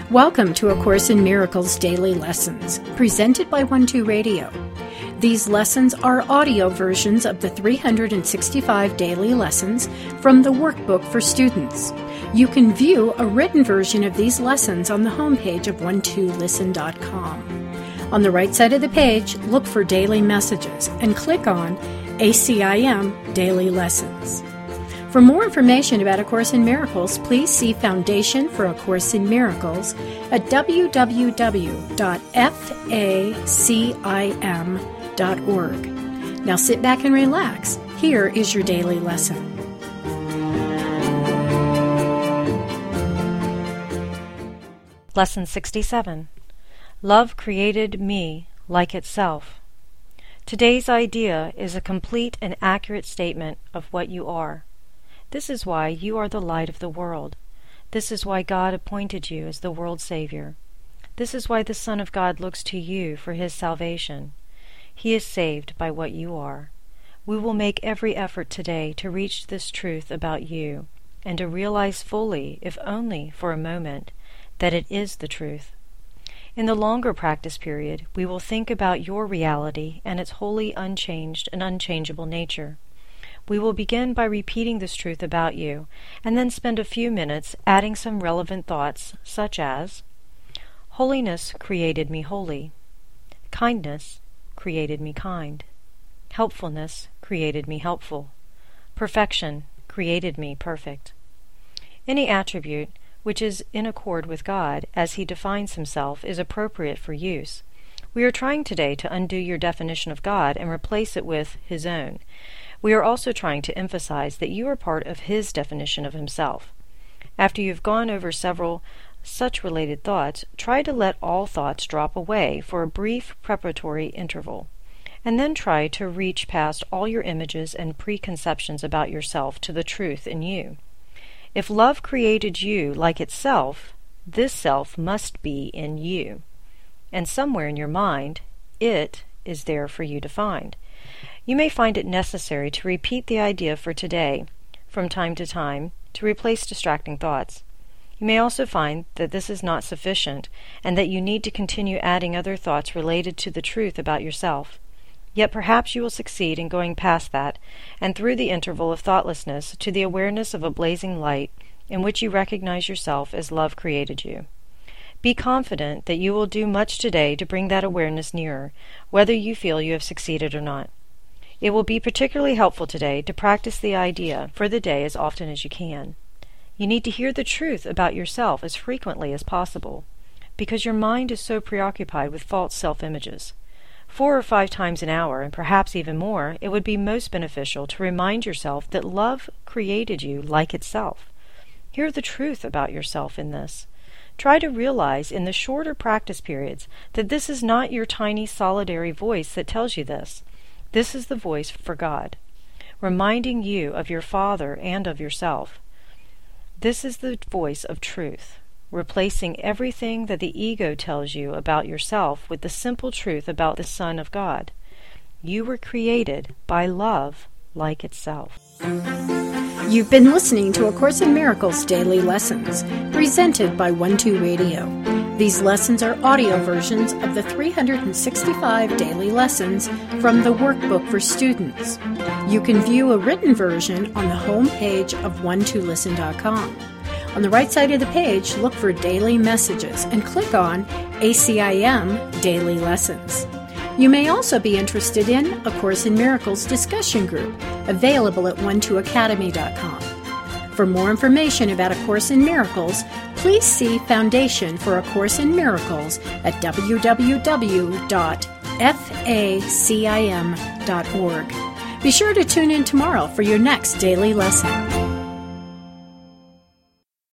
Welcome to A Course in Miracles Daily Lessons, presented by 12 Radio. These lessons are audio versions of the 365 daily lessons from the workbook for students. You can view a written version of these lessons on the homepage of 12listen.com. On the right side of the page, look for Daily Messages and click on ACIM Daily Lessons. For more information about A Course in Miracles, please see Foundation for A Course in Miracles at www.facim.org. Now sit back and relax. Here is your daily lesson. Lesson 67. Love created me like itself. Today's idea is a complete and accurate statement of what you are. This is why you are the light of the world. This is why God appointed you as the world's Savior. This is why the Son of God looks to you for His salvation. He is saved by what you are. We will make every effort today to reach this truth about you and to realize fully, if only for a moment, that it is the truth. In the longer practice period, we will think about your reality and its wholly unchanged and unchangeable nature. We will begin by repeating this truth about you, and then spend a few minutes adding some relevant thoughts, such as, holiness created me holy. Kindness created me kind. Helpfulness created me helpful. Perfection created me perfect. Any attribute which is in accord with God as He defines Himself is appropriate for use. We are trying today to undo your definition of God and replace it with His own. We are also trying to emphasize that you are part of His definition of Himself. After you've gone over several such related thoughts, try to let all thoughts drop away for a brief preparatory interval, and then try to reach past all your images and preconceptions about yourself to the truth in you. If love created you like itself, this self must be in you, and somewhere in your mind, it is there for you to find. You may find it necessary to repeat the idea for today from time to time to replace distracting thoughts. You may also find that this is not sufficient and that you need to continue adding other thoughts related to the truth about yourself. Yet perhaps you will succeed in going past that and through the interval of thoughtlessness to the awareness of a blazing light in which you recognize yourself as love created you. Be confident that you will do much today to bring that awareness nearer, whether you feel you have succeeded or not. It will be particularly helpful today to practice the idea for the day as often as you can. You need to hear the truth about yourself as frequently as possible, because your mind is so preoccupied with false self-images. 4 or 5 times an hour, and perhaps even more, it would be most beneficial to remind yourself that love created you like itself. Hear the truth about yourself in this. Try to realize in the shorter practice periods that this is not your tiny solitary voice that tells you this. This is the voice for God, reminding you of your Father and of yourself. This is the voice of truth, replacing everything that the ego tells you about yourself with the simple truth about the Son of God. You were created by love like itself. You've been listening to A Course in Miracles Daily Lessons, presented by 12 Radio. These lessons are audio versions of the 365 daily lessons from the workbook for students. You can view a written version on the home page of 12listen.com. On the right side of the page, look for Daily Messages and click on ACIM Daily Lessons. You may also be interested in A Course in Miracles discussion group, available at 12academy.com. For more information about A Course in Miracles, please see Foundation for A Course in Miracles at www.facim.org. Be sure to tune in tomorrow for your next daily lesson.